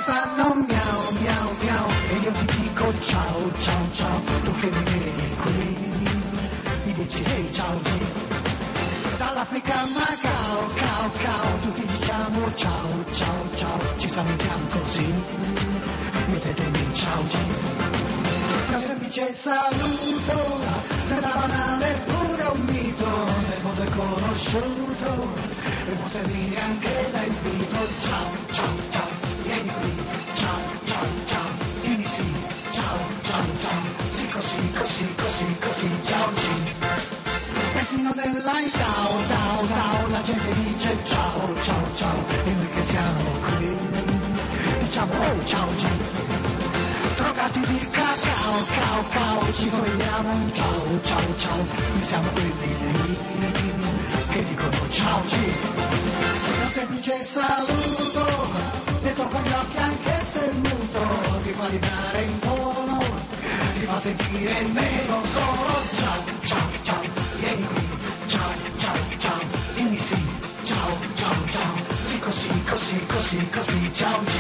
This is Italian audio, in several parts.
fanno miau miau miau e io ti dico ciao ciao ciao, tu che mi vedi qui mi dici hey ciao G. Dall'Africa a Macao, cao cao, tutti diciamo ciao ciao ciao, ci salutiamo così, mettetemi ciao G. Un semplice saluto, sembra banale pure un mito, nel mondo è conosciuto, e può servire anche da invito. Ciao ciao ciao, vieni qui, ciao ciao ciao, vieni sì, ciao ciao ciao, sì così così così così, ciao G. Persino nell'line down, la gente dice ciao ciao ciao, e noi che siamo qui diciamo oh ciao G. Drogati di cacao, cao cao, ci vogliamo un ciao ciao ciao, noi siamo quelli lì che dicono ciao G. Un semplice saluto, detto con gli occhi anche se muto, ti fa vibrare in tono, ti fa sentire meno solo. Ciao ciao ciao, vieni qui, ciao ciao ciao, dimmi sì, ciao ciao ciao, sì così così così così, ciao G.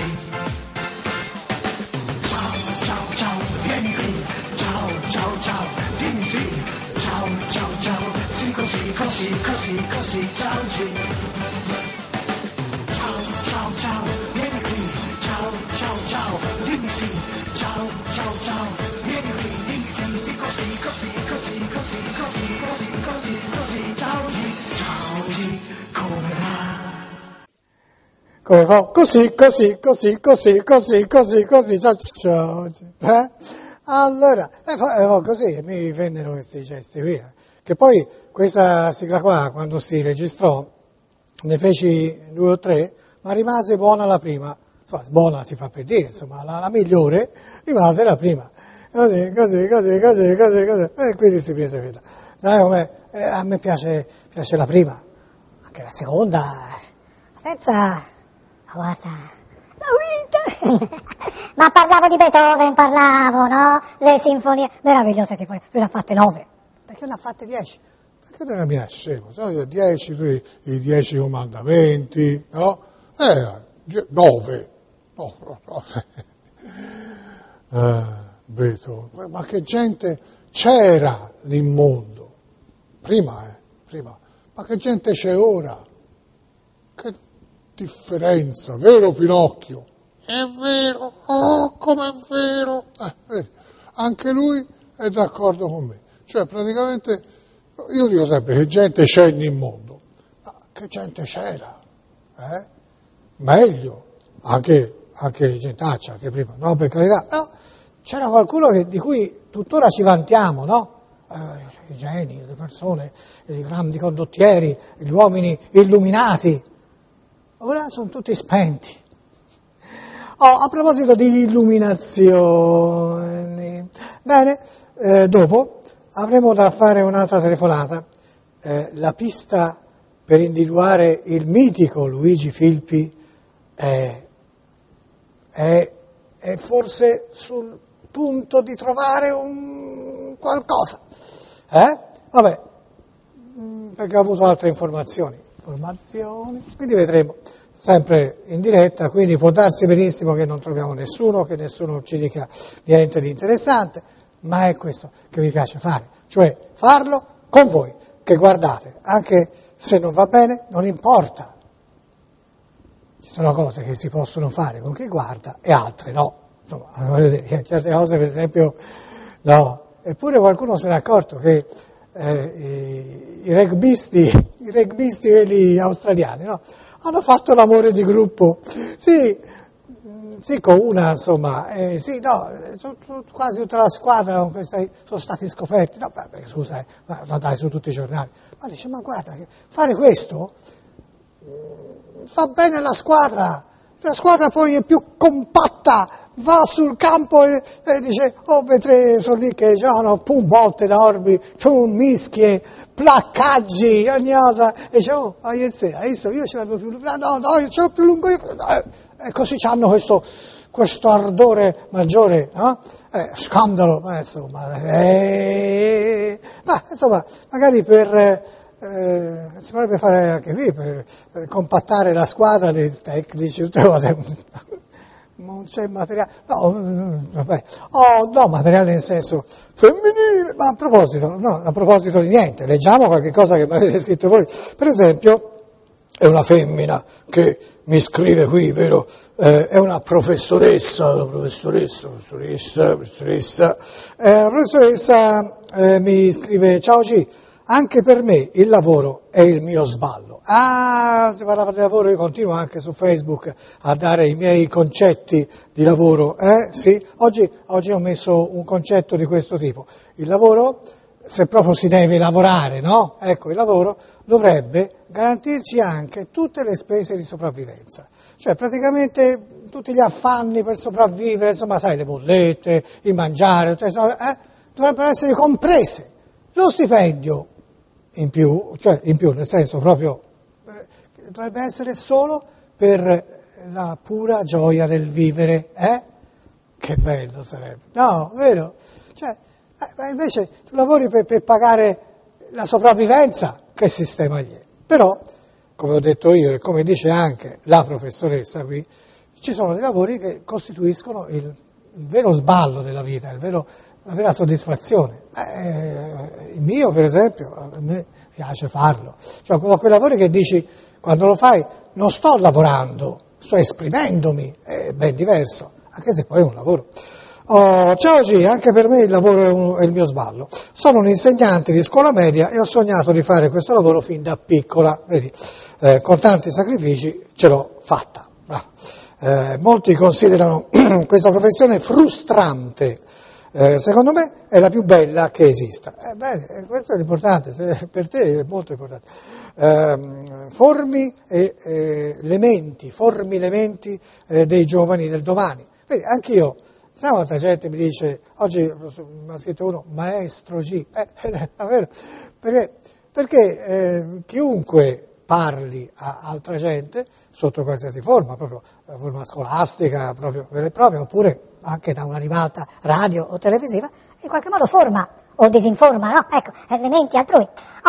Ciao ciao ciao, vieni qui, ciao ciao ciao, dimmi sì, ciao ciao ciao, sì così così così così, ciao G. Ciao ciao ciao, vieni qui, ciao ciao ciao, dimmi sì, ciao ciao ciao, vieni qui, dimmi sì, sì così così così così così così così così, ciao G, ciao G, come va? Come fa? Così, così, così, così, così, così, così, ciao, Allora, così mi vennero questi gesti qui. Che poi questa sigla qua, quando si registrò, ne feci 2 o 3, ma rimase buona la prima. Insomma, buona si fa per dire, insomma, la migliore rimase la prima. Così, così, così, così, così, così. E quindi si prese quella. Sai com'è? A me piace la prima, anche la seconda, senza... Guarda, la vita! Ma parlavo di Beethoven, no? Le sinfonie, meravigliose sinfonie, lui ne ha fatte 9. Perché ne ha fatte 10? Perché non ne mi è scemo? Sono 10, i 10 comandamenti, no? 9. Beethoven, ma che gente c'era nel mondo? Prima. Ma che gente c'è ora? Che differenza, vero Pinocchio? È vero, oh, come è vero. Anche lui è d'accordo con me. Cioè, praticamente, io dico sempre che gente c'è nel mondo, ma che gente c'era? Meglio, anche gentaccia, che prima, no, per carità, no, c'era qualcuno di cui tuttora ci vantiamo, no? I geni, le persone, i grandi condottieri, gli uomini illuminati. Ora sono tutti spenti. A proposito di illuminazioni, bene, dopo avremo da fare un'altra telefonata. La pista per individuare il mitico Luigi Filpi è forse sul punto di trovare un qualcosa. Vabbè, perché ho avuto altre informazioni, quindi vedremo, sempre in diretta, quindi può darsi benissimo che non troviamo nessuno, che nessuno ci dica niente di interessante, ma è questo che mi piace fare, cioè farlo con voi, che guardate, anche se non va bene, non importa, ci sono cose che si possono fare con chi guarda e altre no, insomma, certe cose per esempio no, eppure qualcuno se n'è accorto che i rugbisti quelli australiani, no? Hanno fatto l'amore di gruppo, sì, con una, insomma, quasi tutta la squadra sono stati scoperti, no, beh, scusa, dai, su tutti i giornali, ma dice, ma guarda, che fare questo fa bene alla squadra poi è più compatta, va sul campo e dice, mentre sono lì che giocano, botte enormi, mischie, placcaggi, ogni cosa, e dice, ieri sera, hai visto, io ce l'avevo più lungo, no, io ce l'ho più lungo io, e così hanno questo ardore maggiore, no? Scandalo, ma insomma, magari si potrebbe fare anche qui, per compattare la squadra dei tecnici, tutte cose. non c'è materiale, vabbè. No, materiale nel senso femminile, ma a proposito di niente, leggiamo qualche cosa che mi avete scritto voi. Per esempio, è una femmina che mi scrive qui, vero? È una professoressa, la professoressa mi scrive: ciao G, anche per me il lavoro è il mio sballo. Si parlava di lavoro, io continuo anche su Facebook a dare i miei concetti di lavoro, sì? Oggi ho messo un concetto di questo tipo. Il lavoro, se proprio si deve lavorare, no? Ecco, il lavoro dovrebbe garantirci anche tutte le spese di sopravvivenza. Cioè praticamente tutti gli affanni per sopravvivere, insomma, sai, le bollette, il mangiare, dovrebbero essere comprese. Lo stipendio in più nel senso proprio, dovrebbe essere solo per la pura gioia del vivere, Che bello sarebbe, no, vero? Cioè, invece tu lavori per pagare la sopravvivenza, che sistema gli è? Però, come ho detto io e come dice anche la professoressa qui, ci sono dei lavori che costituiscono il vero sballo della vita, la vera soddisfazione. Il mio, per esempio, a me piace farlo. Cioè, quei lavori che dici, quando lo fai, non sto lavorando, sto esprimendomi, è ben diverso, anche se poi è un lavoro. Ciao G, anche per me il lavoro è il mio sballo. Sono un insegnante di scuola media e ho sognato di fare questo lavoro fin da piccola, vedi, con tanti sacrifici ce l'ho fatta. Molti considerano questa professione frustrante. Secondo me è la più bella che esista. Bene, questo è l'importante, per te è molto importante. Formi elementi dei giovani del domani. Vedi, anch'io, sai quanta gente mi dice, oggi mi ha scritto uno, maestro G, davvero, perché chiunque parli a altra gente, sotto qualsiasi forma, proprio forma scolastica, proprio vera e propria, oppure anche da una ribalta radio o televisiva, in qualche modo forma o disinforma, no? Ecco, elementi altrui.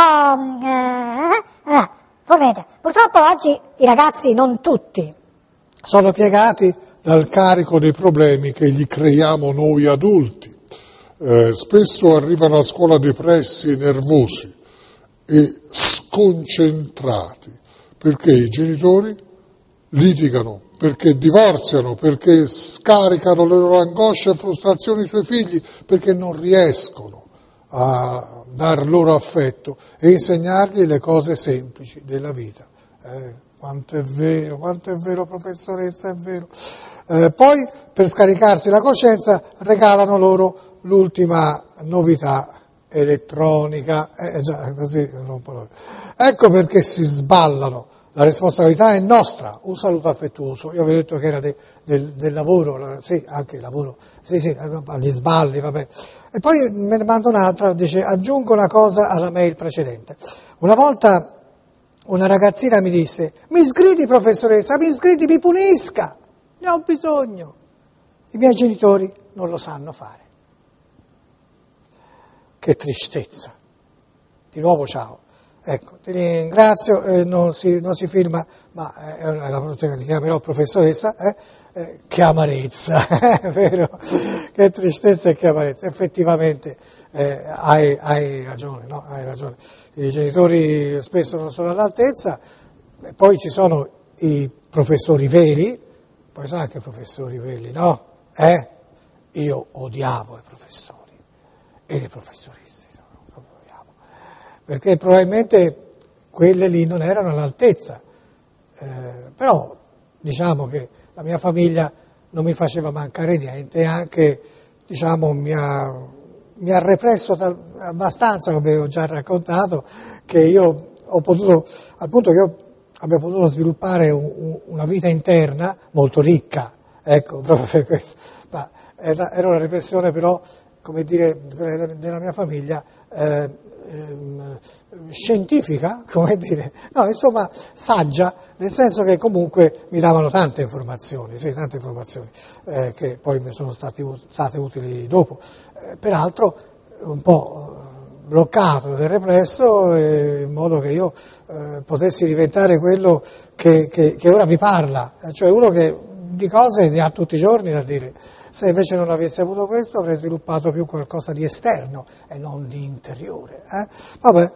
Purtroppo oggi i ragazzi, non tutti, sono piegati dal carico dei problemi che gli creiamo noi adulti. Spesso arrivano a scuola depressi, nervosi e sconcentrati, perché i genitori litigano, perché divorziano, perché scaricano le loro angosce e frustrazioni sui figli, perché non riescono a dar loro affetto e insegnargli le cose semplici della vita. Quanto è vero professoressa, è vero. Poi, per scaricarsi la coscienza, regalano loro l'ultima novità elettronica, così rompono. Ecco perché si sballano. La responsabilità è nostra. Un saluto affettuoso. Io vi ho detto che era del lavoro, sì, anche il lavoro, sì, gli sballi, vabbè. E poi me ne mando un'altra, dice: aggiungo una cosa alla mail precedente. Una volta una ragazzina mi disse: mi sgridi professoressa, mi sgridi, mi punisca, ne ho bisogno. I miei genitori non lo sanno fare. Che tristezza. Di nuovo ciao. Ecco, ti ringrazio, non si firma, ma è la pronuncia che ti chiamerò professoressa, che amarezza, vero? Che tristezza e che amarezza. Effettivamente hai ragione, no? Hai ragione. I genitori spesso non sono all'altezza, poi ci sono i professori veri, poi sono anche professori veri, no? Io odiavo i professori e le professoresse. Perché probabilmente quelle lì non erano all'altezza, però diciamo che la mia famiglia non mi faceva mancare niente e anche diciamo, mi ha represso abbastanza, come ho già raccontato, che io ho potuto, al punto che io abbia potuto sviluppare una vita interna molto ricca, ecco, proprio per questo. Ma era una repressione però, come dire, della mia famiglia, scientifica, come dire, no, insomma, saggia, nel senso che comunque mi davano tante informazioni, che poi mi sono state utili dopo. Peraltro un po' bloccato e represso, in modo che io potessi diventare quello che ora vi parla, cioè uno che di cose ne ha tutti i giorni da dire. Se invece non avesse avuto questo avrei sviluppato più qualcosa di esterno e non di interiore. Vabbè,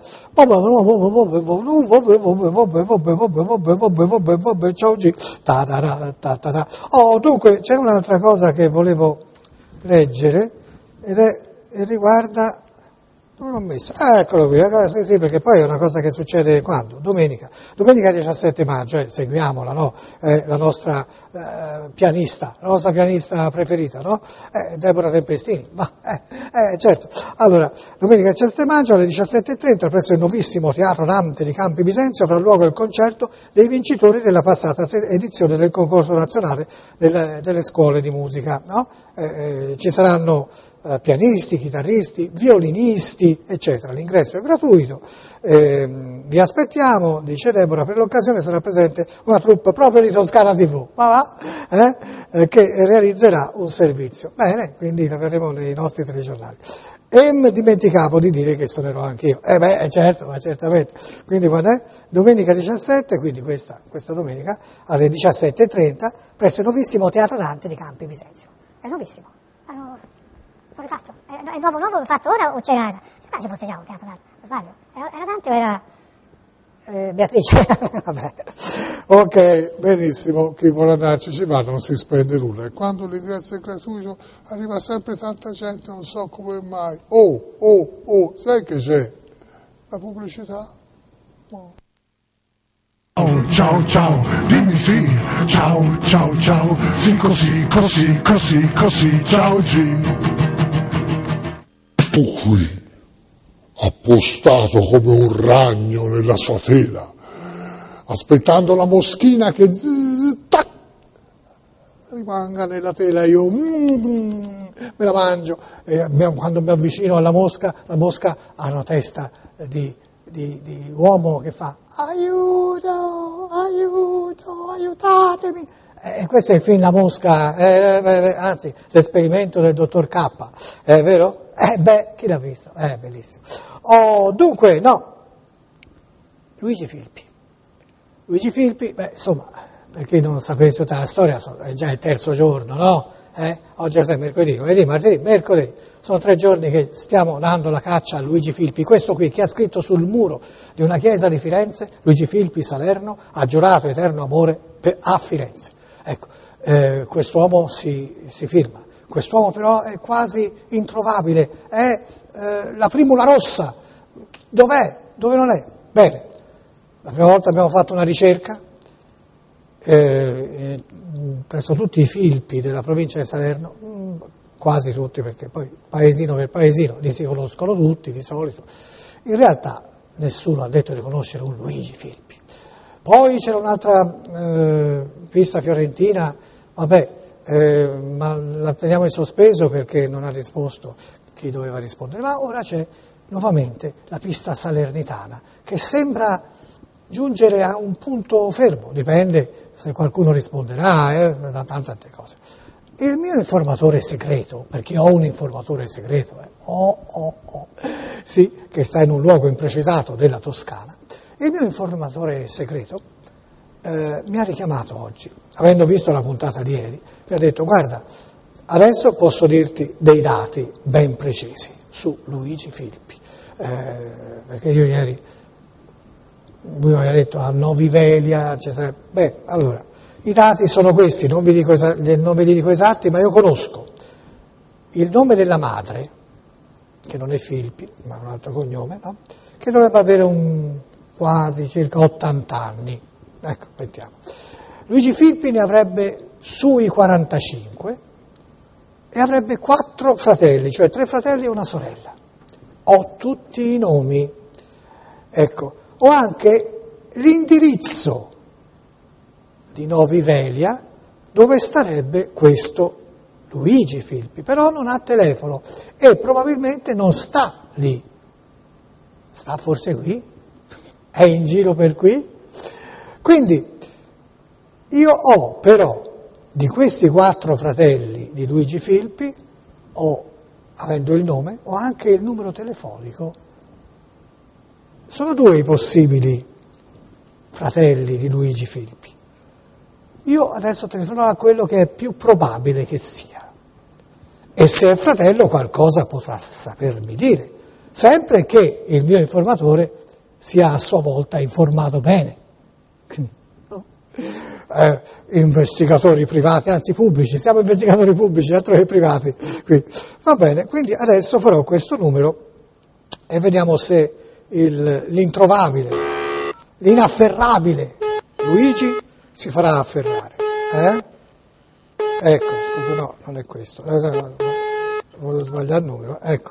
ciao G. Oh, dunque c'è un'altra cosa che volevo leggere e riguarda. Non l'ho messa. Eccolo qui, sì, perché poi è una cosa che succede quando? Domenica 17 maggio, seguiamola, no? La nostra pianista preferita, no? Deborah Tempestini, certo. Allora, domenica 17 maggio alle 17:30 presso il nuovissimo Teatro Dante di Campi Bisenzio avrà luogo il concerto dei vincitori della passata edizione del concorso nazionale delle scuole di musica, no? Ci saranno pianisti, chitarristi, violinisti, eccetera. L'ingresso è gratuito. Vi aspettiamo, dice Deborah, per l'occasione sarà presente una troupe proprio di Toscana TV, che realizzerà un servizio. Bene, quindi la vedremo nei nostri telegiornali. E mi dimenticavo di dire che suonerò anch'io. Certo, ma certamente. Quindi quando è? Domenica 17, quindi questa domenica, alle 17:30, presso il nuovissimo Teatro Dante di Campi Bisenzio. È nuovissimo. L'ho rifatto? È nuovo fatto ora o c'era? Sembra ci fosse già un Teatro Dante, sbaglio. Era Dante o era Beatrice? Vabbè. Ok, benissimo, chi vuole andarci ci va, non si spende nulla. E quando l'ingresso è gratuito arriva sempre tanta gente, non so come mai. Oh, sai che c'è? La pubblicità? Oh. Ciao, dimmi sì, ciao, sì così, ciao G. Tu qui, appostato come un ragno nella sua tela, aspettando la moschina che tac, rimanga nella tela, io me la mangio, e quando mi avvicino alla mosca, la mosca ha una testa di uomo che fa aiuto, aiutatemi. Questo è il film La Mosca, anzi l'esperimento del dottor K, è vero? Chi l'ha visto? Bellissimo. Dunque, no, Luigi Filippi, insomma, per chi non sapesse tutta la storia, è già il terzo giorno, no? Oggi è mercoledì, martedì, mercoledì. Sono 3 giorni che stiamo dando la caccia a Luigi Filippi, questo qui che ha scritto sul muro di una chiesa di Firenze, Luigi Filippi Salerno ha giurato eterno amore a Firenze. Ecco, quest'uomo si firma, quest'uomo però è quasi introvabile, è la primula rossa, dov'è? Dove non è? Bene, la prima volta abbiamo fatto una ricerca presso tutti i Filippi della provincia di Salerno, quasi tutti, perché poi paesino per paesino li si conoscono tutti di solito. In realtà nessuno ha detto di conoscere un Luigi Filippi. Poi c'era un'altra pista fiorentina, ma la teniamo in sospeso perché non ha risposto chi doveva rispondere. Ma ora c'è nuovamente la pista salernitana che sembra giungere a un punto fermo, dipende se qualcuno risponderà, da tante cose. Il mio informatore segreto, perché ho un informatore segreto, sì, che sta in un luogo imprecisato della Toscana, il mio informatore segreto mi ha richiamato oggi, avendo visto la puntata di ieri, mi ha detto: guarda, adesso posso dirti dei dati ben precisi su Luigi Filippi, perché io ieri lui mi aveva detto a Novi Velia, allora, i dati sono questi, non vi dico esatti, ma io conosco il nome della madre, che non è Filippi, ma ha un altro cognome, no? Che dovrebbe avere quasi circa 80 anni. Ecco, mettiamo. Luigi Filippi ne avrebbe sui 45 e avrebbe 4 fratelli, cioè 3 fratelli e una sorella. Ho tutti i nomi. Ecco, ho anche l'indirizzo di Novi Velia dove starebbe questo Luigi Filippi, però non ha telefono e probabilmente non sta lì. Sta forse qui? È in giro per qui? Quindi io ho però di questi 4 fratelli di Luigi Filippi, avendo il nome, ho anche il numero telefonico. Sono 2 i possibili fratelli di Luigi Filippi. Io adesso telefonerò a quello che è più probabile che sia. E se è fratello qualcosa potrà sapermi dire, sempre che il mio informatore sia a sua volta informato bene. No? Investigatori privati, anzi pubblici, siamo investigatori pubblici, altro che privati. Qui. Va bene, quindi adesso farò questo numero e vediamo se l'introvabile, l'inafferrabile Luigi si farà afferrare. Ecco, scusa, no, non è questo. Volevo sbagliare il numero. Ecco.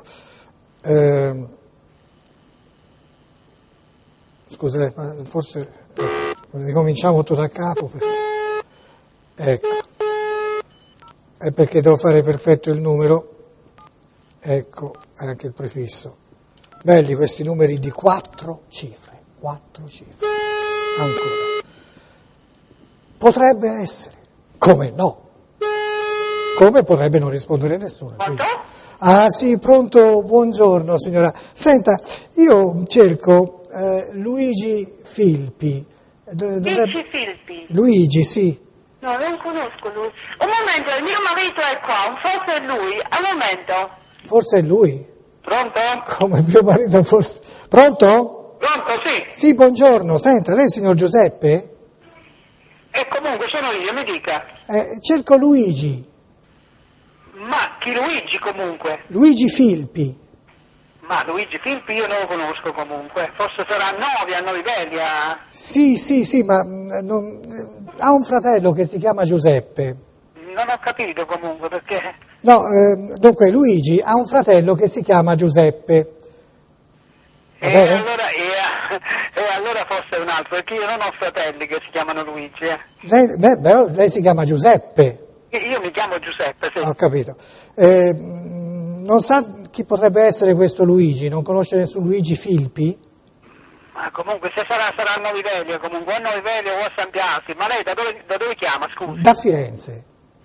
Scusa, ma forse ricominciamo tutto da capo. Ecco. È perché devo fare perfetto il numero. Ecco, anche il prefisso. Belli questi numeri di 4 cifre. 4 cifre. Ancora. Potrebbe essere. Come no? Come potrebbe non rispondere nessuno. Quindi. Ah sì, pronto, buongiorno signora. Senta, io cerco Luigi Filpi. Luigi Filpi? Luigi, sì. No, non conosco lui. Un momento, il mio marito è qua, forse è lui. Un momento. Forse è lui? Pronto? Come mio marito forse... Pronto? Pronto, sì. Sì, buongiorno. Senta, lei è il signor Giuseppe? E comunque sono io, mi dica. Cerco Luigi. Ma chi Luigi comunque? Luigi Filpi. Ma Luigi Filpi io non lo conosco comunque. Forse sarà a Novi Velia. Sì, ma ha un fratello che si chiama Giuseppe. Non ho capito comunque perché... No, dunque Luigi ha un fratello che si chiama Giuseppe. Va bene? Allora forse è un altro, perché io non ho fratelli che si chiamano Luigi. Però lei si chiama Giuseppe. Io mi chiamo Giuseppe, sì. Ho capito. Non sa chi potrebbe essere questo Luigi? Non conosce nessun Luigi Filpi? Ma comunque se sarà a Novi Velia, comunque o a Novi Velia o a San Piazzi. Ma lei da dove chiama, scusi? Da Firenze.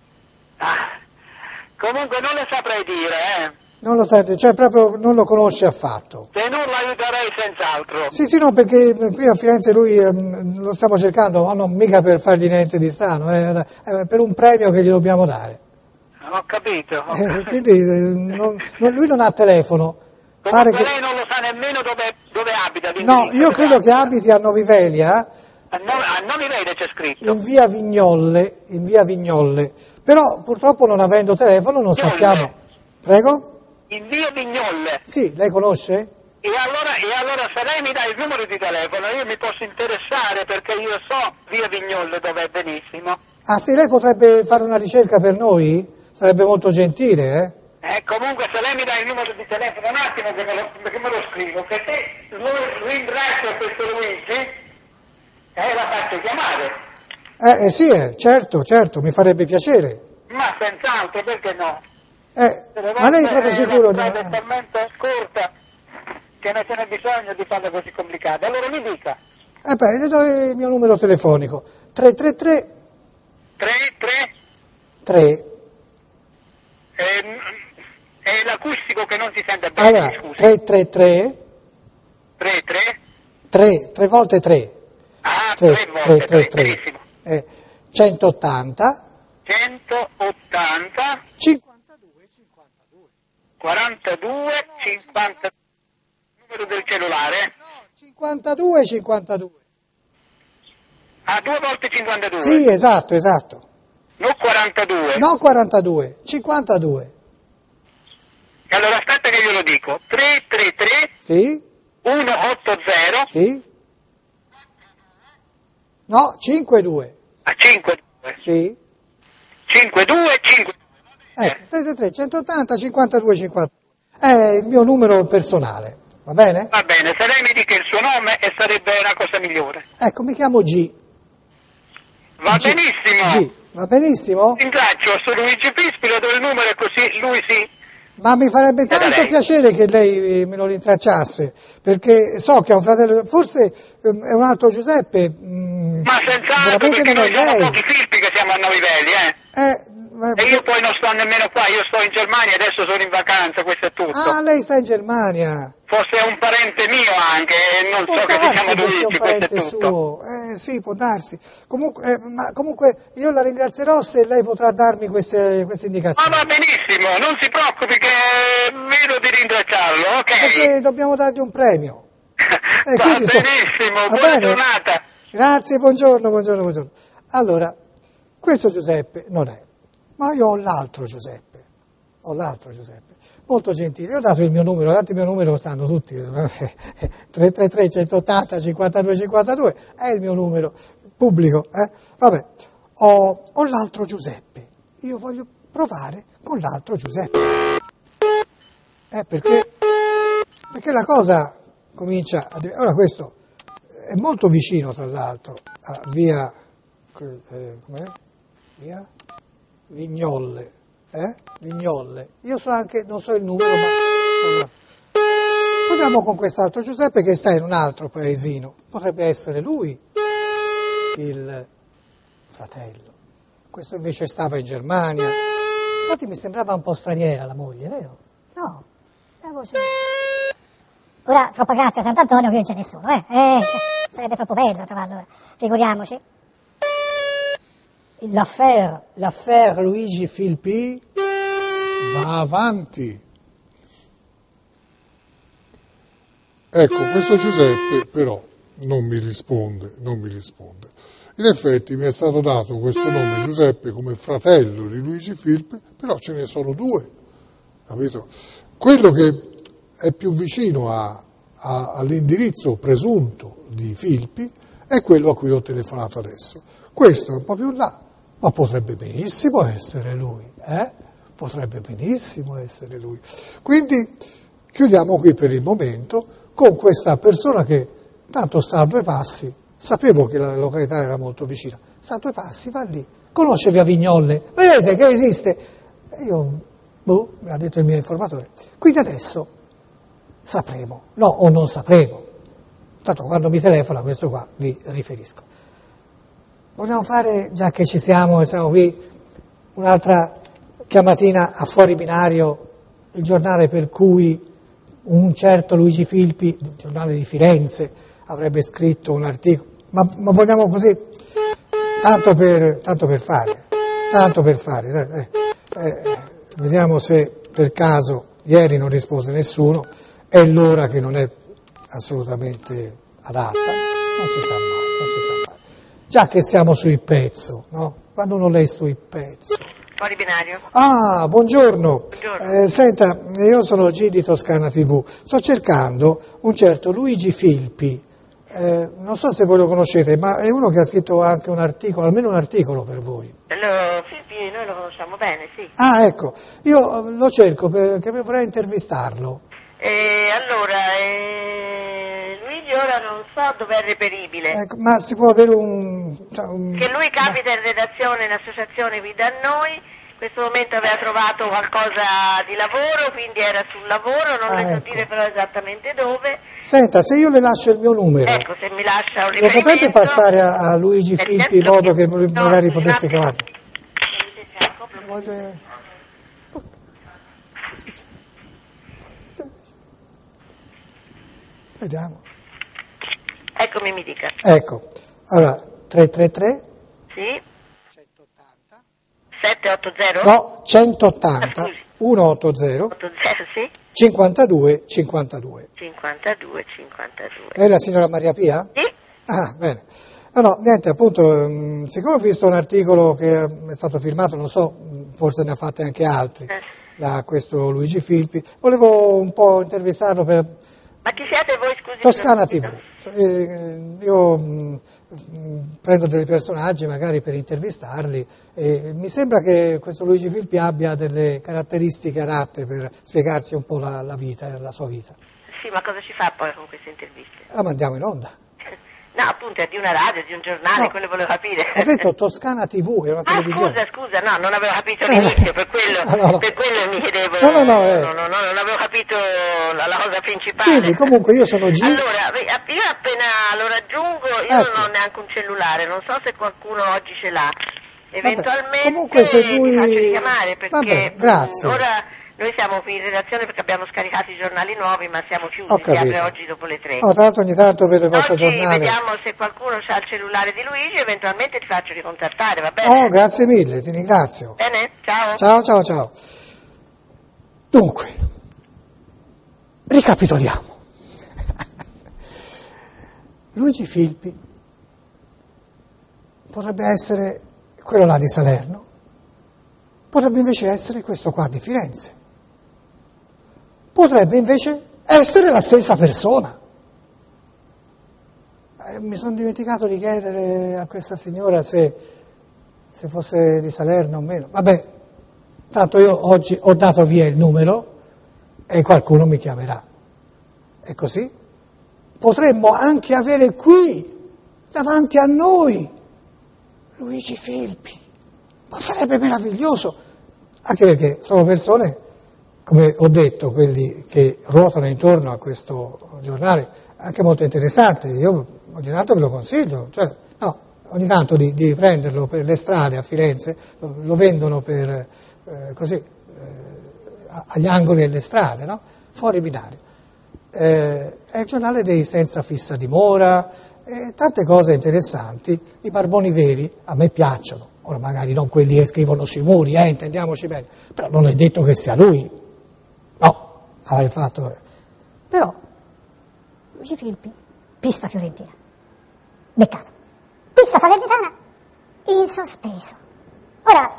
Comunque non le saprei dire, Non lo sa, cioè proprio non lo conosce affatto. Se non l'aiuterei senz'altro. Sì, no, perché qui a Firenze lui lo stiamo cercando, ma non mica per fargli niente di strano, per un premio che gli dobbiamo dare. Non ho capito. Quindi lui non ha telefono. Comunque lei non lo sa nemmeno dove abita. No, io credo che abiti a Novi Velia. A Novi Velia c'è scritto. In via Vignolle. Però purtroppo non avendo telefono non sappiamo. Prego? In via Vignolle. Sì, lei conosce? E allora se lei mi dà il numero di telefono io mi posso interessare perché io so via Vignolle dov'è benissimo. Ah sì, lei potrebbe fare una ricerca per noi? Sarebbe molto gentile, comunque se lei mi dà il numero di telefono un attimo che me lo scrivo, perché lo ringrazio questo Luigi la faccio chiamare. Sì, certo, mi farebbe piacere. Ma senz'altro, perché no? Ma lei è proprio sicuro? La strada è talmente corta che non ce n'è bisogno di farla così complicata. Allora mi dica. Le do il mio numero telefonico. 333 3 È l'acustico che non si sente bene, allora, scusi. 333 3 volte 3. Ah, 3 volte 3, benissimo. 180 52 42 50 numero del cellulare? No, 52. Ah, 2 volte 52? Sì, esatto. Non 42? No, 42, 52. Allora aspetta che glielo dico. 333 Sì? 180 Sì? No, 52. a 52. Sì? 52. 333 180 52 52. È il mio numero personale, va bene? Va bene, se lei mi dica il suo nome sarebbe la cosa migliore. Ecco, mi chiamo G. Va benissimo. G, va benissimo? Ringrazio, su Luigi Pispilo do il numero e così lui sì. Ma mi farebbe tanto piacere che lei me lo rintracciasse, perché so che ha un fratello, forse è un altro Giuseppe. Ma senz'altro, perché noi siamo pochi Filpi che siamo a Novi Velia, E io poi non sto nemmeno qua, io sto in Germania, adesso sono in vacanza, questo è tutto. Ah, lei sta in Germania. Forse è un parente mio anche, non so che si chiama Luigi, questo è tutto. Suo. Sì, può darsi. Comunque io la ringrazierò se lei potrà darmi queste indicazioni. Ma va benissimo, non si preoccupi che vedo di ringraziarlo, ok? Perché dobbiamo dargli un premio. Va benissimo, buona giornata. Grazie, buongiorno. Allora, questo Giuseppe non è, ma io ho l'altro Giuseppe, molto gentile. Io ho dato il mio numero, dato il mio numero stanno tutti, 333 180 52 52, è il mio numero pubblico. Vabbè, ho l'altro Giuseppe, io voglio provare con l'altro Giuseppe, perché la cosa comincia a... Ora questo è molto vicino, tra l'altro, a via... com'è? Via Vignolle, Vignolle. Io so anche, non so il numero, ma proviamo con quest'altro Giuseppe che sta in un altro paesino. Potrebbe essere lui il fratello. Questo invece stava in Germania. Infatti mi sembrava un po' straniera la moglie, vero? No, la voce... Ora, troppa grazia a Sant'Antonio, qui non c'è nessuno, sarebbe troppo bello trovarlo, figuriamoci. L'affaire Luigi Filippi va avanti. Ecco, questo Giuseppe però non mi risponde. In effetti mi è stato dato questo nome Giuseppe come fratello di Luigi Filippi, però ce ne sono due, capito? Quello che è più vicino all'indirizzo presunto di Filippi è quello a cui ho telefonato adesso. Questo è un po' più là, ma potrebbe benissimo essere lui, Quindi chiudiamo qui per il momento con questa persona che tanto sta a 2 passi, sapevo che la località era molto vicina, sta a 2 passi, va lì, conosce via Vignolle, vedete che esiste? Io, me l'ha detto il mio informatore, quindi adesso sapremo, no o non sapremo, tanto quando mi telefona questo qua vi riferisco. Vogliamo fare, già che ci siamo qui, un'altra chiamatina a fuori binario, il giornale per cui un certo Luigi Filippi, il giornale di Firenze, avrebbe scritto un articolo, ma vogliamo così, tanto per fare, vediamo se per caso ieri non rispose nessuno, è l'ora che non è assolutamente adatta, non si sa mai. Già che siamo sul pezzo, no? Quando uno è sul pezzo. Fuori binario. Ah, buongiorno. Buongiorno. Senta, io sono G di Toscana TV. Sto cercando un certo Luigi Filippi. Non so se voi lo conoscete, ma è uno che ha scritto anche un articolo, almeno un articolo per voi. Filippi noi lo conosciamo bene, sì. Ah, ecco. Io lo cerco perché vorrei intervistarlo. Luigi ora non so dove è reperibile. Ecco, ma si può avere Che lui capita in redazione, in associazione qui da noi, in questo momento aveva trovato qualcosa di lavoro, quindi era sul lavoro, non le so dire però esattamente dove. Senta, se io le lascio il mio numero, ecco, se mi lascia un lo riferimento... potete passare a Luigi Filippi in modo che magari potesse chiamare? Vediamo. Eccomi, mi dica. Ecco, allora, 333? Sì. 180? 780? No, 180, 180, 80, sì. 52, 52. 52. Lei è la signora Maria Pia? Sì. Ah, bene. No, niente, appunto, siccome ho visto un articolo che è stato firmato, non so, forse ne ha fatte anche altri, da questo Luigi Filippi, volevo un po' intervistarlo per... Ma chi siete voi, scusi? Toscana TV. Io prendo dei personaggi magari per intervistarli e mi sembra che questo Luigi Filippi abbia delle caratteristiche adatte per spiegarci un po' la vita, la sua vita. Sì, ma cosa ci fa poi con queste interviste? La mandiamo in onda. No, appunto, è di una radio, di un giornale, No, quello volevo capire. Ho detto Toscana TV, è una televisione. Scusa, no, non avevo capito l'inizio, per quello, No. per quello mi chiedevo. No, non avevo capito la cosa principale. Quindi, comunque, io sono G. Allora, io appena lo raggiungo, io Ecco. non ho neanche un cellulare, non so se qualcuno oggi ce l'ha. Eventualmente comunque se lui... ti faccio richiamare perché grazie. Ora noi siamo qui in redazione perché abbiamo scaricato i giornali nuovi, ma siamo chiusi, si apre oggi dopo le 3. No, tra l'altro ogni tanto vedo il vostro giornale. Vediamo se qualcuno ha il cellulare di Luigi, eventualmente ti faccio ricontattare, va bene? Oh, grazie mille, ti ringrazio. Bene, ciao. Ciao. Dunque, ricapitoliamo. Luigi Filpi potrebbe essere quello là di Salerno, potrebbe invece essere questo qua di Firenze, potrebbe invece essere la stessa persona. Mi sono dimenticato di chiedere a questa signora se fosse di Salerno o meno. Vabbè, tanto io oggi ho dato via il numero e qualcuno mi chiamerà. E così potremmo anche avere qui, davanti a noi, Luigi Filpi. Ma sarebbe meraviglioso, anche perché sono persone, come ho detto, quelli che ruotano intorno a questo giornale, anche molto interessanti. Io ogni tanto ve lo consiglio, ogni tanto di prenderlo per le strade a Firenze, lo vendono per agli angoli delle strade, no? Fuori binario. È il giornale dei senza fissa dimora, tante cose interessanti. I barboni veri a me piacciono, ora magari non quelli che scrivono sui muri, intendiamoci bene, però non è detto che sia lui, no, avrei fatto. Però Luigi Filpi, pista fiorentina, beccato. Pista salernitana, in sospeso. Ora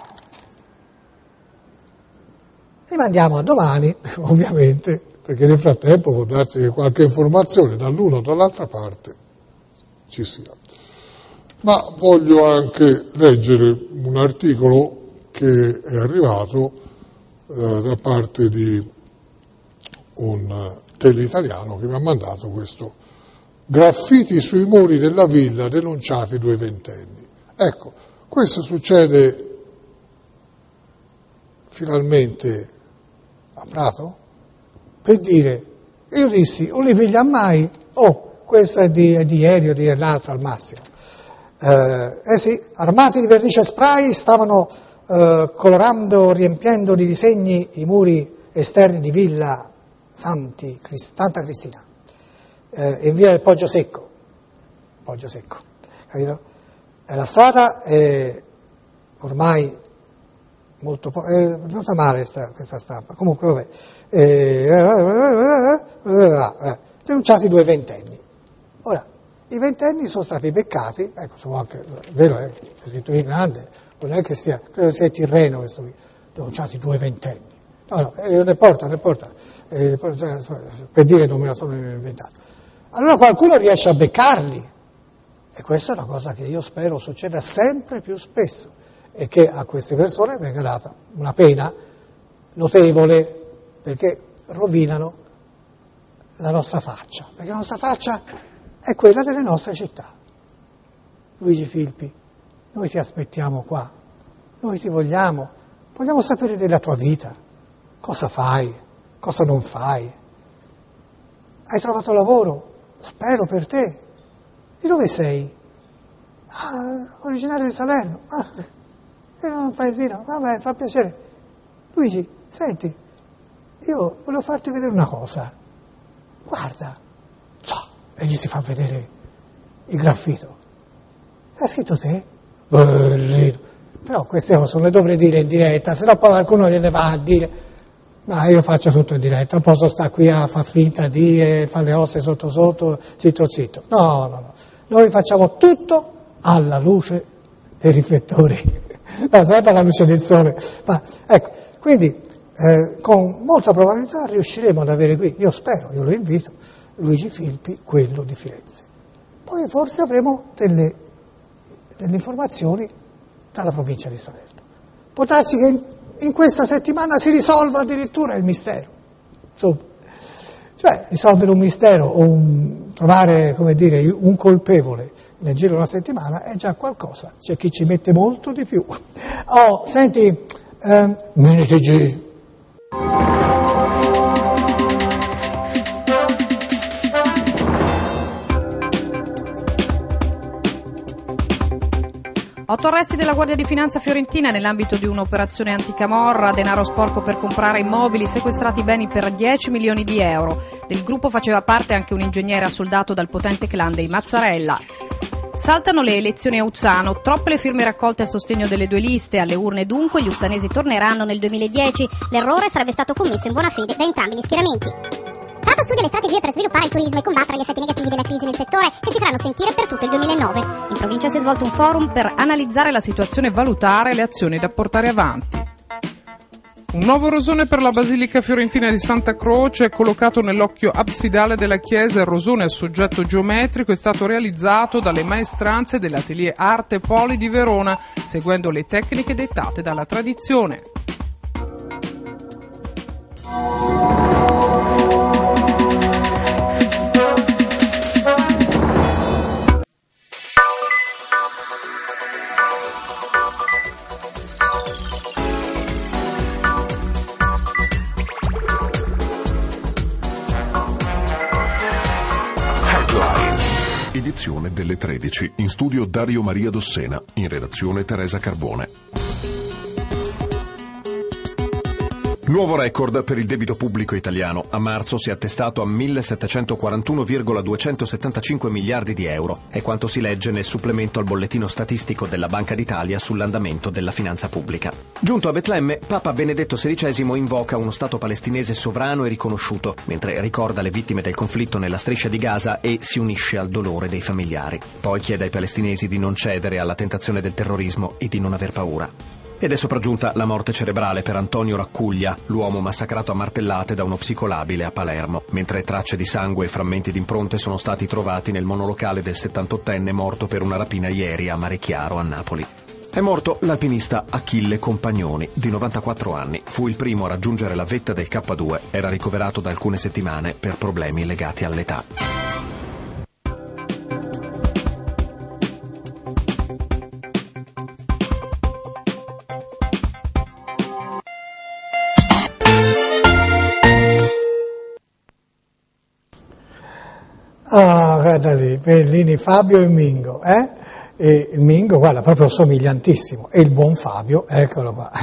rimandiamo a domani, ovviamente, perché nel frattempo può darsi che qualche informazione dall'una o dall'altra parte ci sia. Ma voglio anche leggere un articolo che è arrivato da parte di un teleitaliano che mi ha mandato questo: graffiti sui muri della villa, denunciati 2 ventenni. Ecco, questo succede finalmente a Prato, per dire, io dissi, non li piglia mai, questo è di ieri o di l'altro al massimo. Sì, armati di vernice spray stavano colorando, riempiendo di disegni i muri esterni di Villa Santa Cristina, in via del Poggio Secco, capito? E la strada è ormai molto è venuta male questa stampa, comunque denunciati 2 ventenni. Ora, i ventenni sono stati beccati, ecco, sono anche, vero, è scritto in grande, non è che sia, credo sia Tirreno questo qui, denunciati 2 ventenni. No, ne porta, per dire non me la sono inventato. Allora qualcuno riesce a beccarli, e questa è una cosa che io spero succeda sempre più spesso, e che a queste persone venga data una pena notevole, perché rovinano la nostra faccia, perché la nostra faccia è quella delle nostre città. Luigi Filpi, noi ti aspettiamo qua, noi ti vogliamo sapere della tua vita, cosa fai, cosa non fai. Hai trovato lavoro? Spero per te. Di dove sei? Originario di Salerno. Era un paesino, vabbè, fa piacere. Luigi, senti, io volevo farti vedere una cosa. Guarda, e gli si fa vedere il graffito. Hai scritto te? Bellino. Però queste cose non le dovrei dire in diretta, se no poi qualcuno gliele va a dire. Ma io faccio tutto in diretta, non posso stare qui a far finta di fare le osse sotto, zitto. No. Noi facciamo tutto alla luce dei riflettori. Sempre alla luce del sole. Ma ecco, quindi con molta probabilità riusciremo ad avere qui, io spero, io lo invito, Luigi Filpi, quello di Firenze. Poi forse avremo delle informazioni dalla provincia di Salerno. Può darsi che in questa settimana si risolva addirittura il mistero. Insomma, cioè risolvere un mistero o trovare, come dire, un colpevole nel giro di una settimana è già qualcosa, c'è chi ci mette molto di più. Senti, MNTG. 8 arresti della Guardia di Finanza fiorentina nell'ambito di un'operazione anticamorra, denaro sporco per comprare immobili, sequestrati beni per 10 milioni di euro. Del gruppo faceva parte anche un ingegnere assoldato dal potente clan dei Mazzarella. Saltano le elezioni a Uzzano, troppe le firme raccolte a sostegno delle due liste, alle urne dunque gli uzzanesi torneranno nel 2010. L'errore sarebbe stato commesso in buona fede da entrambi gli schieramenti. Prato studia le strategie per sviluppare il turismo e combattere gli effetti negativi della crisi nel settore, che si faranno sentire per tutto il 2009. In provincia si è svolto un forum per analizzare la situazione e valutare le azioni da portare avanti. Un nuovo rosone per la Basilica Fiorentina di Santa Croce è collocato nell'occhio absidale della chiesa. Il rosone a soggetto geometrico è stato realizzato dalle maestranze dell'Atelier Arte Poli di Verona, seguendo le tecniche dettate dalla tradizione. Edizione delle 13. In studio Dario Maria Dossena. In redazione Teresa Carbone. Nuovo record per il debito pubblico italiano. A marzo si è attestato a 1.741,275 miliardi di euro. È quanto si legge nel supplemento al bollettino statistico della Banca d'Italia sull'andamento della finanza pubblica. Giunto a Betlemme, Papa Benedetto XVI invoca uno Stato palestinese sovrano e riconosciuto, mentre ricorda le vittime del conflitto nella striscia di Gaza e si unisce al dolore dei familiari. Poi chiede ai palestinesi di non cedere alla tentazione del terrorismo e di non aver paura. Ed è sopraggiunta la morte cerebrale per Antonio Raccuglia, l'uomo massacrato a martellate da uno psicolabile a Palermo, mentre tracce di sangue e frammenti di impronte sono stati trovati nel monolocale del 78enne morto per una rapina ieri a Mare Chiaro, a Napoli. È morto l'alpinista Achille Compagnoni, di 94 anni. Fu il primo a raggiungere la vetta del K2, era ricoverato da alcune settimane per problemi legati all'età. Ah, guarda lì, Bellini, Fabio e Mingo, E il Mingo, guarda, proprio somigliantissimo, e il buon Fabio, eccolo qua.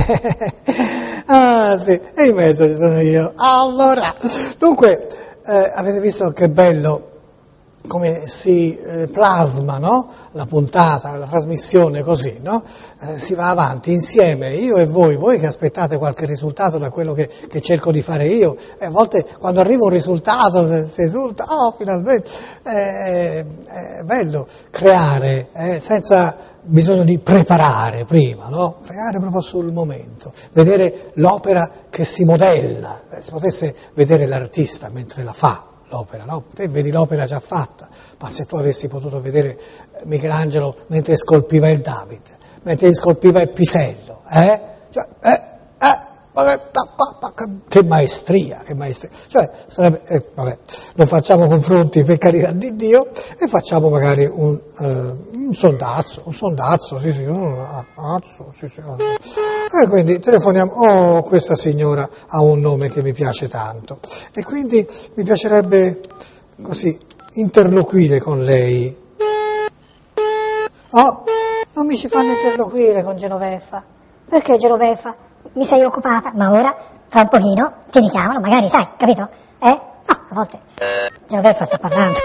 Ah, sì, e in mezzo ci sono io. Allora, dunque, avete visto che bello come si plasma, no? La puntata, la trasmissione così, no? Si va avanti insieme, io e voi che aspettate qualche risultato da quello che cerco di fare io, e a volte quando arriva un risultato si esulta, finalmente, è bello creare, senza bisogno di preparare prima, no? Creare proprio sul momento, vedere l'opera che si modella, si potesse vedere l'artista mentre la fa. L'opera, no? Te vedi l'opera già fatta, ma se tu avessi potuto vedere Michelangelo mentre scolpiva il Davide, mentre scolpiva il Pisello, che maestria, cioè sarebbe, vabbè, non facciamo confronti per carità di Dio e facciamo magari un sondazzo, sì, e quindi telefoniamo, questa signora ha un nome che mi piace tanto e quindi mi piacerebbe così interloquire con lei. Non mi ci fanno interloquire con Genoveffa. Perché Genoveffa? Mi sei occupata, ma ora, tra un pochino, ti richiamano, magari, sai, capito? A volte Genoveffa sta parlando.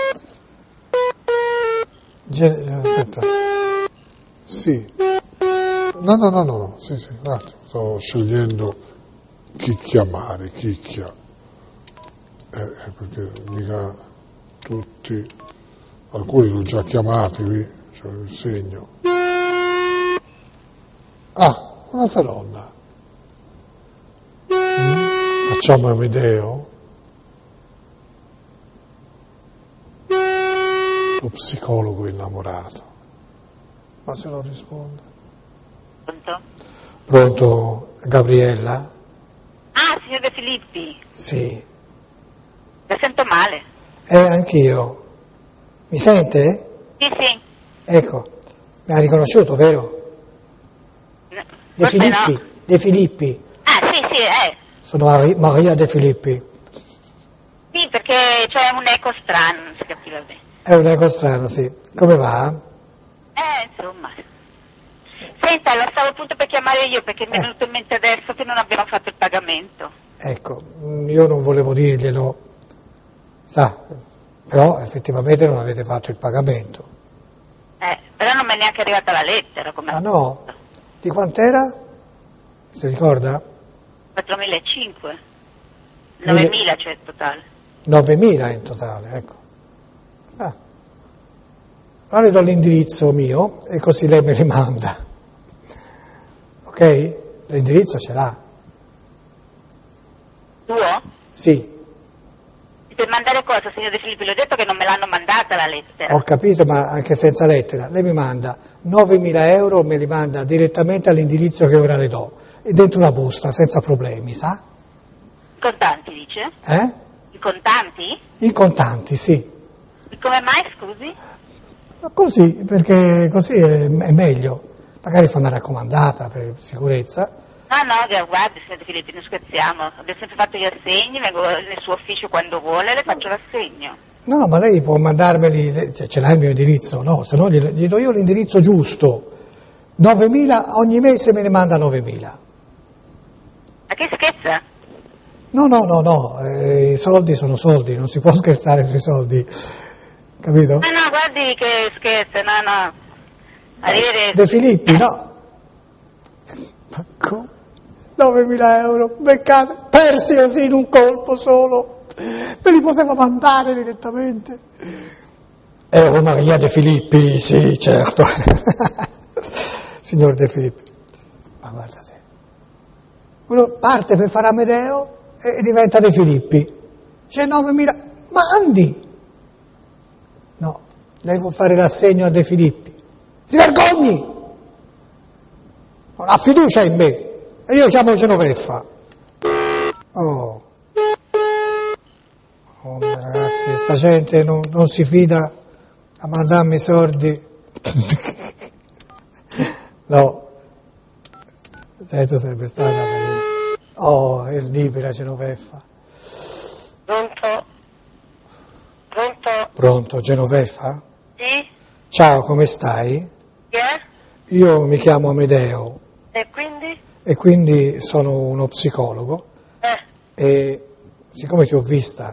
Aspetta. Sì. No. Sì, un attimo. Sto scegliendo chi chiamare, chicchia. Perché mica tutti, alcuni li ho già chiamati qui, c'è il segno. Un'altra donna. Facciamo Amedeo. Lo psicologo innamorato. Ma se non risponde. Pronto? Pronto, Gabriella? Signor De Filippi. Sì. La sento male. Anch'io. Mi sente? Sì. Ecco, mi ha riconosciuto, vero? No, De Filippi, no. De Filippi. Sì. Sono Maria De Filippi. Sì, perché c'è un eco strano, non si capiva bene. È un eco strano, sì. Come va? Insomma. Senta, la stavo appunto per chiamare io perché mi è venuto in mente adesso che non abbiamo fatto il pagamento. Ecco, io non volevo dirglielo, sa, però effettivamente non avete fatto il pagamento. Però non mi è neanche arrivata la lettera. Ah no? Di quant'era? Si ricorda? 4.500. 9.000 cioè il totale. 9.000 in totale, ecco. Allora le do l'indirizzo mio e così lei me li manda. Ok? L'indirizzo ce l'ha. Tuo? Sì. Per mandare cosa, signor De Filippi? Le ho detto che non me l'hanno mandata la lettera. Ho capito, ma anche senza lettera. Lei mi manda 9.000 euro, me li manda direttamente all'indirizzo che ora le do. E dentro una busta, senza problemi, sa? In contanti, dice? In contanti? In contanti, sì. E come mai, scusi? Ma così, perché così è meglio. Magari fa una raccomandata per sicurezza. No, guardi, signor De Filippi, non scherziamo. Abbiamo sempre fatto gli assegni, vengo nel suo ufficio quando vuole, le faccio l'assegno. No, ma lei può mandarmeli, ce l'ha il mio indirizzo? No, se no gli do io l'indirizzo giusto. 9.000, ogni mese me ne manda 9.000. Ma che scherza? No, i soldi sono soldi, non si può scherzare sui soldi, capito? No, guardi che scherza, no. Arrivederci. De Filippi, no. 9.000 euro, beccate, persi così in un colpo solo, me li poteva mandare direttamente. Maria De Filippi, sì, certo. Signor De Filippi, ma guardate, uno parte per fare Amedeo e diventa De Filippi, c'è 9.000, mandi! No, lei può fare l'assegno a De Filippi, si vergogni! Non ha fiducia in me. E io chiamo Genoveffa. Ragazzi, sta gente non si fida a mandarmi i soldi. No. Sento sarebbe stata carina. È libera Genoveffa. Pronto, Genoveffa? Sì? Ciao, come stai? Io mi chiamo Amedeo. E quindi? E quindi sono uno psicologo e siccome ti ho vista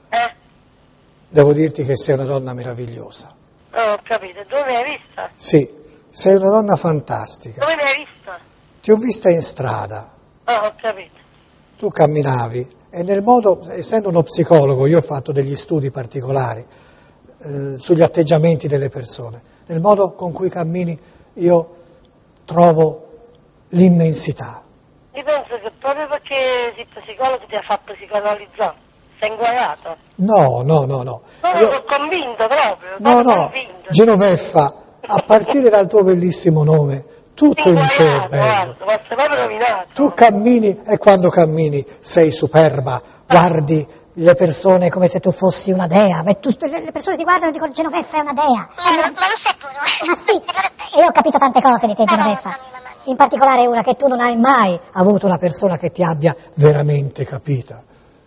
devo dirti che sei una donna meravigliosa. Ho capito, dove mi hai vista? Sì, sei una donna fantastica. Dove mi hai vista? Ti ho vista in strada. Ho capito. Tu camminavi e nel modo, essendo uno psicologo, io ho fatto degli studi particolari sugli atteggiamenti delle persone. Nel modo con cui cammini io trovo l'immensità. Io penso che proprio perché sei psicologo ti ha fatto psicoanalizzare. Sei inguaiato? No. Sono convinto proprio. No, Genoveffa, a partire dal tuo bellissimo nome, tutto in te è bello. Tu cammini e quando cammini sei superba, guardi le persone come se tu fossi una dea. Le persone ti guardano e dicono Genoveffa è una dea. Ma sì, io ho capito tante cose di te, Genoveffa. In particolare una che tu non hai mai avuto una persona che ti abbia veramente capita,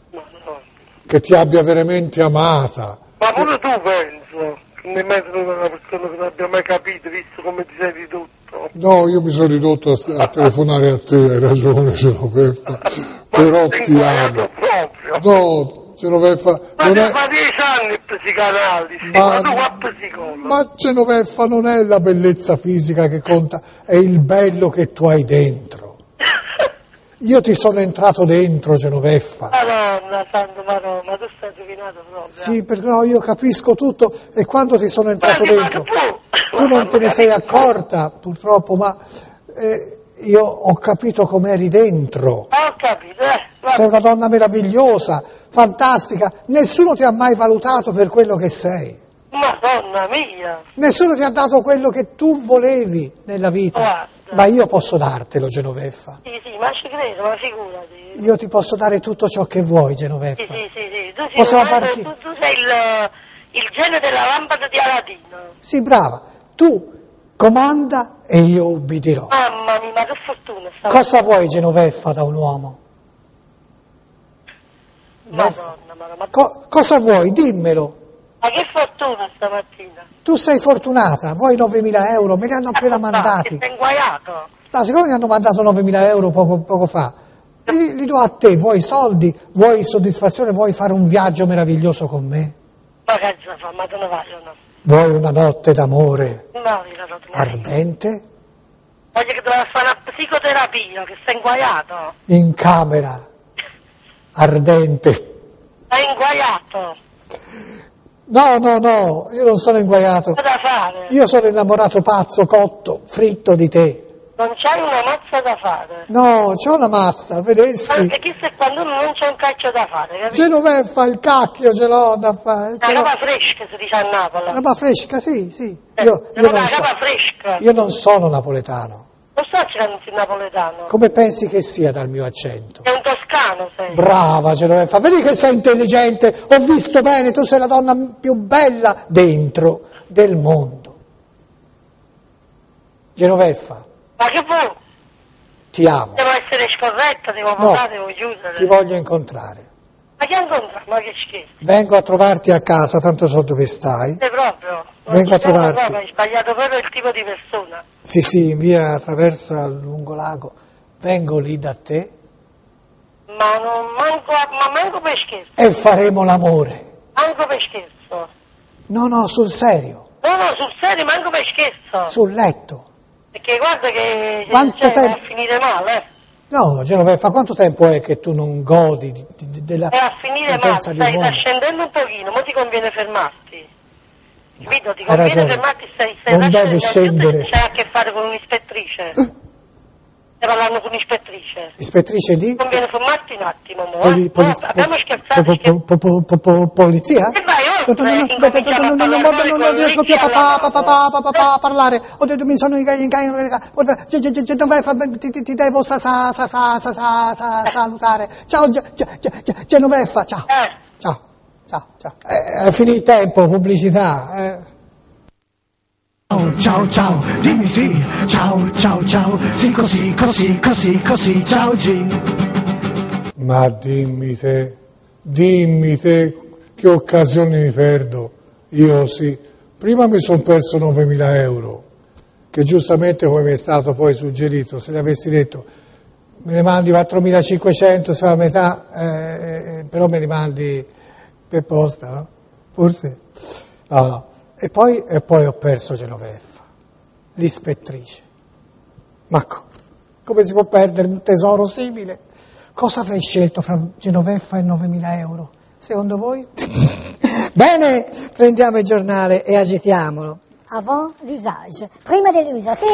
che ti abbia veramente amata. Ma pure tu penso che nemmeno una persona che non abbia mai capito, visto come ti sei ridotto. No, io mi sono ridotto a telefonare a te, hai ragione Genoveffa, però ti amo. No, Genoveffa, ma ti fa 10 anni il psicanalisi, ma tu fa psicologo. Ma Genoveffa non è la bellezza fisica che conta, è il bello che tu hai dentro. Io ti sono entrato dentro, Genoveffa. Madonna, santo, ma tu stai giochinato proprio. Sì, no, io capisco tutto e quando ti sono entrato dentro, tu non te ne sei accorta, purtroppo, ma io ho capito com'eri dentro. Ho capito, Sei una donna meravigliosa, fantastica, nessuno ti ha mai valutato per quello che sei. Madonna mia! Nessuno ti ha dato quello che tu volevi nella vita. Guarda. Ma io posso dartelo, Genoveffa. Sì, ma ci credo, ma figurati. Io ti posso dare tutto ciò che vuoi, Genoveffa. Sì. Tu sei il genio della lampada di Aladino. Sì, brava. Tu comanda e io ubbidirò. Mamma mia, ma che fortuna. Cosa vuoi, Genoveffa, da un uomo? Madonna, Cosa vuoi? Dimmelo. Ma che fortuna stamattina! Tu sei fortunata, vuoi 9.000 euro, me li hanno appena mandati. Sei inguaiato! No, siccome mi hanno mandato 9.000 euro poco fa, li do a te, vuoi soldi, vuoi soddisfazione, vuoi fare un viaggio meraviglioso con me? Ma che fa, ma te ne vogliono? Vuoi una notte d'amore No, io non ardente? Voglio che doveva fare una psicoterapia, che sei inguaiato! In camera, ardente. Sei inguaiato! No, io non sono inguaiato. Cosa da fare? Io sono innamorato pazzo, cotto, fritto di te. Non c'hai una mazza da fare? No, c'ho una mazza, vedessi. Perché chissà quando non c'è un cacchio da fare, capito? Genoveffa, il cacchio ce l'ho da fare. La roba fresca si dice a Napoli. Roba fresca, sì. Fresca. Io non sono napoletano. Non so se non sei napoletano. Come pensi che sia dal mio accento? È un toscano, sei. Brava Genoveffa, vedi che sei intelligente, ho visto bene, tu sei la donna più bella dentro del mondo. Genoveffa. Ma che vuoi? Ti amo. Devo essere scorretta, devo votare, devo chiudere. Ti voglio incontrare. Ma che incontrare? Ma che schifo. Vengo a trovarti a casa, tanto so dove stai. Sei proprio? Vengo a trovarti. Proprio, hai sbagliato proprio il tipo di persona. Sì, in via attraverso il lungolago. Vengo lì da te. Ma manco per scherzo. E faremo l'amore. Manco per scherzo. No, sul serio. No, sul serio, manco per scherzo. Sul letto. Perché guarda che Quanto tempo? va a finire male. No, Genoveffa, quanto tempo è che tu non godi della È a finire male, presenza di un stai uomo? scendendo un pochino, ma ti conviene fermarti. Capito? Ti Hai conviene ragione. fermarti, Non devi scendere. C'hai a che fare con un'ispettrice. Stai parlando con un'ispettrice. Ispettrice di? Ti conviene fermarti un attimo, mo, abbiamo scherzato. Polizia? E vai oltre, Non riesco più a parlare. Ho detto mi sono Genoveffa, ti devo salutare. Ciao Genoveffa, ciao. Ciao. È finito il tempo, pubblicità. Ciao, dimmi sì, ciao, sì così, ciao G. Ma dimmi te, che occasioni mi perdo. Io sì, prima mi sono perso 9.000 euro, che giustamente come mi è stato poi suggerito, se le avessi detto me ne mandi 4.500, se la metà, però me li mandi per posta, no? Forse? No. E poi ho perso Genoveffa, l'ispettrice. Ma come si può perdere un tesoro simile? Cosa avrei scelto fra Genoveffa e 9.000 euro? Secondo voi? Bene, prendiamo il giornale e agitiamolo. Avant l'usage. Prima dell'uso. Sì.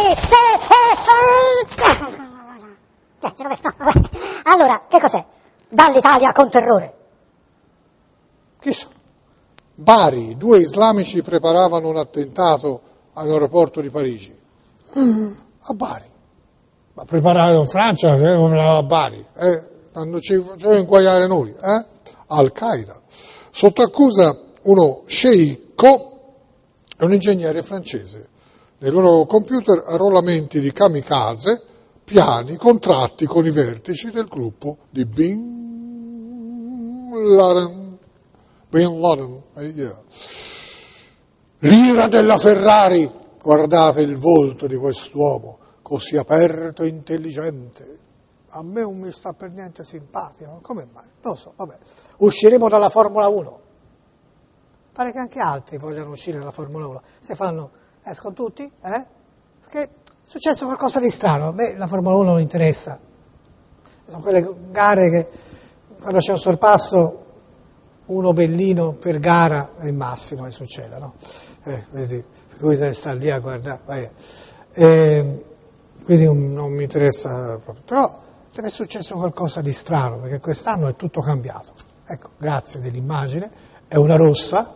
Allora, che cos'è? Dall'Italia con terrore. Chi sono? Bari, 2 islamici preparavano un attentato all'aeroporto di Parigi. A Bari. Ma preparare in Francia, a Bari. Quando ci facciamo inguaiare noi. Al-Qaeda. Sotto accusa uno sceicco e un ingegnere francese. Nei loro computer arruolamenti di kamikaze, piani contratti con i vertici del gruppo di Bin Laden. L'ira della Ferrari, guardate il volto di quest'uomo, così aperto e intelligente. A me non mi sta per niente simpatico, come mai? Non lo so, vabbè. Usciremo dalla Formula 1. Pare che anche altri vogliano uscire dalla Formula 1. Se escono tutti, Perché è successo qualcosa di strano, a me la Formula 1 non interessa. Sono quelle gare che quando c'è un sorpasso uno bellino per gara è il massimo che succeda, no? Vedi, per cui deve stare lì a guardare, quindi non mi interessa proprio. Però deve essere successo qualcosa di strano, perché quest'anno è tutto cambiato. Ecco, grazie dell'immagine, è una rossa.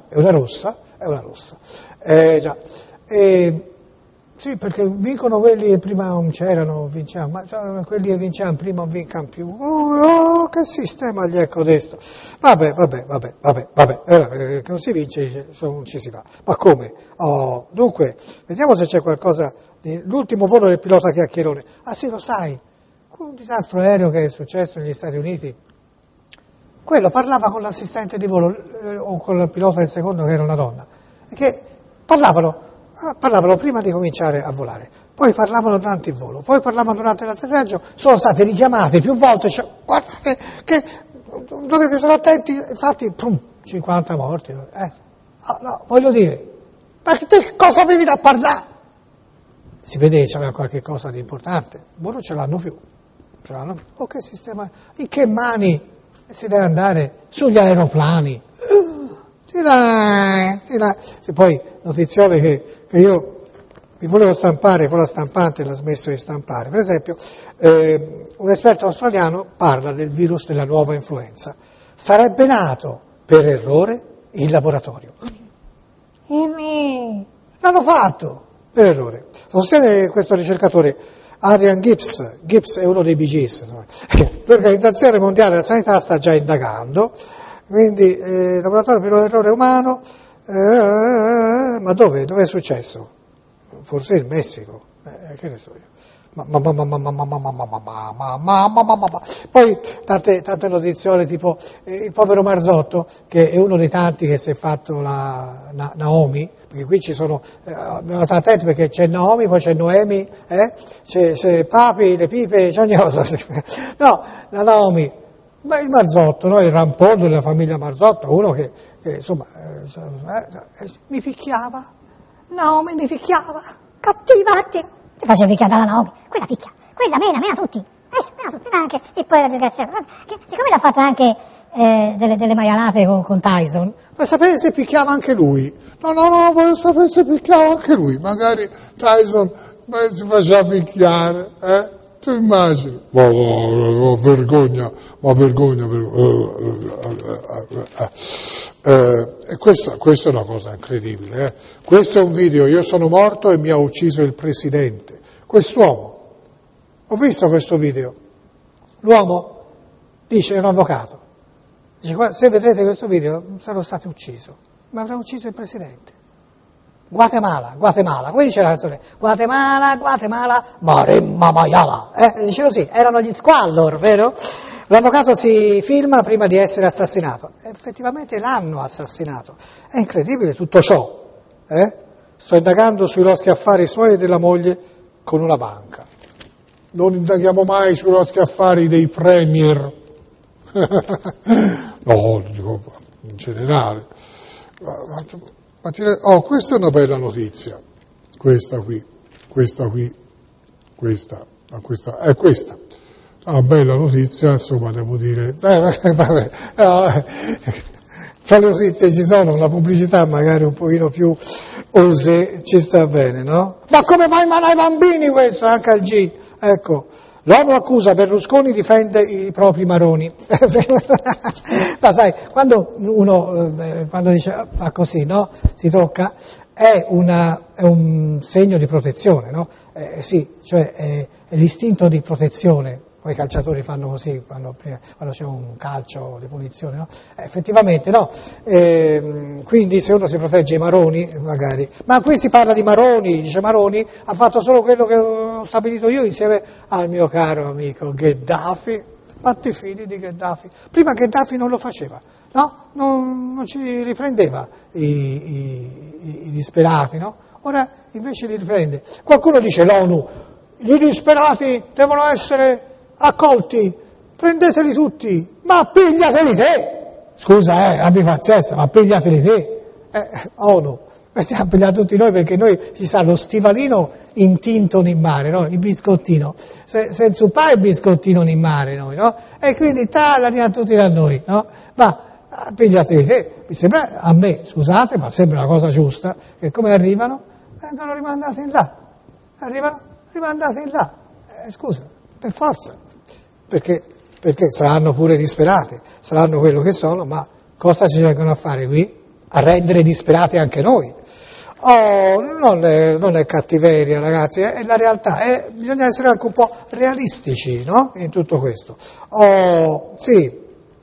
Già. Sì, perché vincono quelli che prima non c'erano, vinciamo, ma quelli che vinciamo prima non vincano più. Oh, che sistema gli è codesto. Vabbè, che non si vince, non ci si fa. Ma come? Dunque, vediamo se c'è qualcosa l'ultimo volo del pilota chiacchierone. Ah sì, lo sai, un disastro aereo che è successo negli Stati Uniti. quello parlava con l'assistente di volo o con il pilota del secondo che era una donna, che parlavano prima di cominciare a volare, poi parlavano durante il volo, poi parlavano durante l'atterraggio, sono state richiamate più volte, cioè, guardate che dovete stare attenti, infatti 50 morti. No, voglio dire, ma che cosa avevi da parlare? Si vede che c'era qualche cosa di importante, ma non ce l'hanno più. Oh, che sistema, in che mani si deve andare? Sugli aeroplani. E poi notiziole che io mi volevo stampare con la stampante, l'ha smesso di stampare. Per esempio, un esperto australiano parla del virus della nuova influenza. Sarebbe nato per errore in laboratorio. L'hanno fatto per errore. Sostiene questo ricercatore Adrian Gibbs è uno dei Bee Gees. L'Organizzazione Mondiale della Sanità sta già indagando, quindi laboratorio per l'errore umano, ma dove è successo? Forse il Messico, che ne so io. Poi tante notiziole tipo il povero Marzotto, che è uno dei tanti che si è fatto la Naomi, perché qui ci sono, dobbiamo stare attenti perché c'è Naomi, poi c'è Noemi, c'è Papi, le pipe, c'è ogni cosa. No, la Naomi, ma il Marzotto, no? Il rampoldo della famiglia Marzotto, uno che insomma mi picchiava, Naomi mi picchiava, cattiva, ti faceva picchiare dalla Naomi, quella picchia, quella mena tutti, anche, e poi la disgraziata, siccome l'ha fatto anche delle maialate con Tyson. Per sapere se picchiava anche lui, no, voglio sapere se picchiava anche lui, magari Tyson si faceva picchiare, tu immagini, ma vergogna. E questa è una cosa incredibile. Questo è un video, io sono morto e mi ha ucciso il presidente. Quest'uomo, ho visto questo video, l'uomo dice, è un avvocato, dice, se vedrete questo video sarò stato ucciso, ma avrà ucciso il presidente. Guatemala, come dice la canzone? Guatemala, Maremma Maiala. Dice così, erano gli Squallor, vero? L'avvocato si filma prima di essere assassinato. Effettivamente l'hanno assassinato. È incredibile tutto ciò. Sto indagando sui loschi affari suoi e della moglie con una banca. Non indaghiamo mai sui loschi affari dei premier. No, dico in generale. Questa è una bella notizia, questa è questa. Una bella notizia, insomma, devo dire, fra le notizie ci sono una pubblicità magari un pochino più osé, ci sta bene, no? Ma come fa in mano ai bambini questo, anche al G? Ecco. L'ONU accusa Berlusconi, difende i propri maroni. Ma sai, quando uno quando dice fa così, no? Si tocca, è un segno di protezione, no? Sì, cioè è l'istinto di protezione. Poi i calciatori fanno così quando c'è un calcio di punizione, no? Effettivamente no. Quindi se uno si protegge i maroni, magari. Ma qui si parla di Maroni, dice Maroni ha fatto solo quello che ho stabilito io insieme al mio caro amico Gheddafi. Fatti fini di Gheddafi. Prima Gheddafi non lo faceva, no? Non ci riprendeva i disperati, no? Ora invece li riprende. Qualcuno dice l'ONU, gli disperati devono essere accolti, prendeteli tutti, ma pigliateli te! Scusa, abbi pazienza, ma pigliateli te! ONU, stiamo pigliando tutti noi perché noi ci sta lo stivalino intinto in mare, no? Il biscottino, senza un pa' il biscottino in mare noi, no? E quindi arrivano tutti da noi, no? Ma pigliateli te! Mi sembra, a me, scusate, ma sembra una cosa giusta, che come arrivano? Vengono rimandati in là, rimandati in là, scusa, per forza. Perché saranno pure disperati, saranno quello che sono, ma cosa ci vengono a fare qui? A rendere disperati anche noi. Non è cattiveria, ragazzi, è la realtà, bisogna essere anche un po' realistici, no? In tutto questo. Sì,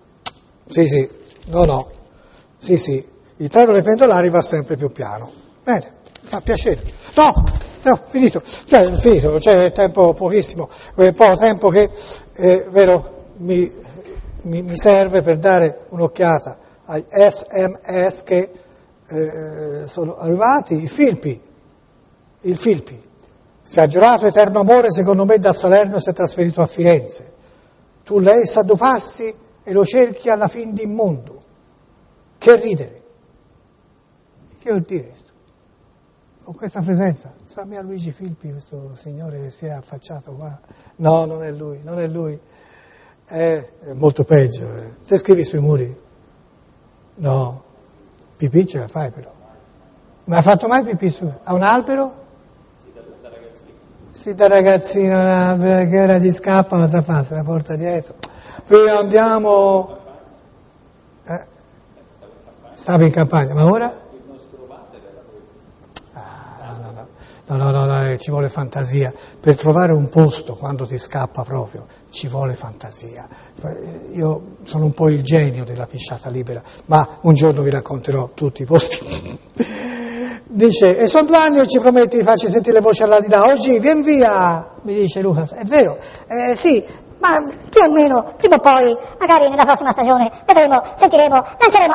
il treno dei pendolari va sempre più piano. Bene, fa piacere. No, finito, c'è tempo pochissimo, poco tempo che, vero, mi mi serve per dare un'occhiata ai SMS che sono arrivati. Il Filpi si è giurato eterno amore, secondo me da Salerno si è trasferito a Firenze. Tu lei sa due passi e lo cerchi alla fin di mondo. Che ridere. Che vuol dire questo? Con questa presenza, sa mia Luigi Filpi, questo signore che si è affacciato qua? No, non è lui. È molto peggio. Te scrivi sui muri? No. Pipì ce la fai però. Ma ha fatto mai pipì su? A un albero? Sì, da ragazzino un albero, che ora ti scappa, cosa fa? Se la porta dietro. Poi andiamo... Stavo in campagna, ma ora? No, ci vuole fantasia. Per trovare un posto, quando ti scappa proprio, ci vuole fantasia. Io sono un po' il genio della pisciata libera, ma un giorno vi racconterò tutti i posti. Dice, e sono 2 anni che ci prometti di farci sentire le voci all'aldilà, oggi vien via, mi dice Lucas. È vero, sì, ma più o meno, prima o poi, magari nella prossima stagione, vedremo, sentiremo, lanciamo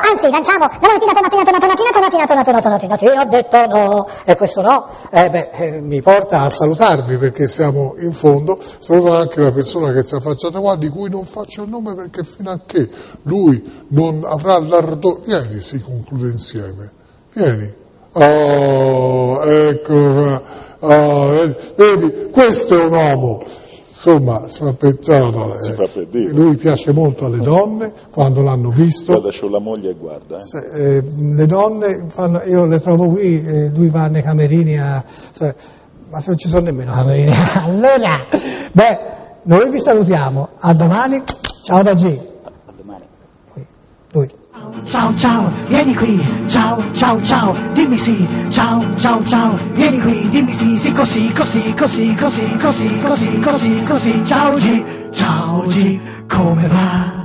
la donatina, io ho detto no, e questo no, mi porta a salutarvi perché siamo in fondo. Saluto anche la persona che si è affacciata qua, di cui non faccio il nome perché fino a che lui non avrà l'ardore, vieni, si conclude insieme, vieni. Oh, eccolo qua, vedi, questo è un uomo. Insomma, si fa per dire. Lui piace molto alle donne, quando l'hanno visto. Guarda, c'ho la moglie e guarda. Le donne, io le trovo qui, lui va nei camerini ma se non ci sono nemmeno camerini. Allora, noi vi salutiamo, a domani, ciao da G. A domani. Lui. Ciao, vieni qui, ciao, dimmi sì, ciao, vieni qui, dimmi sì, così, ciao G, come va?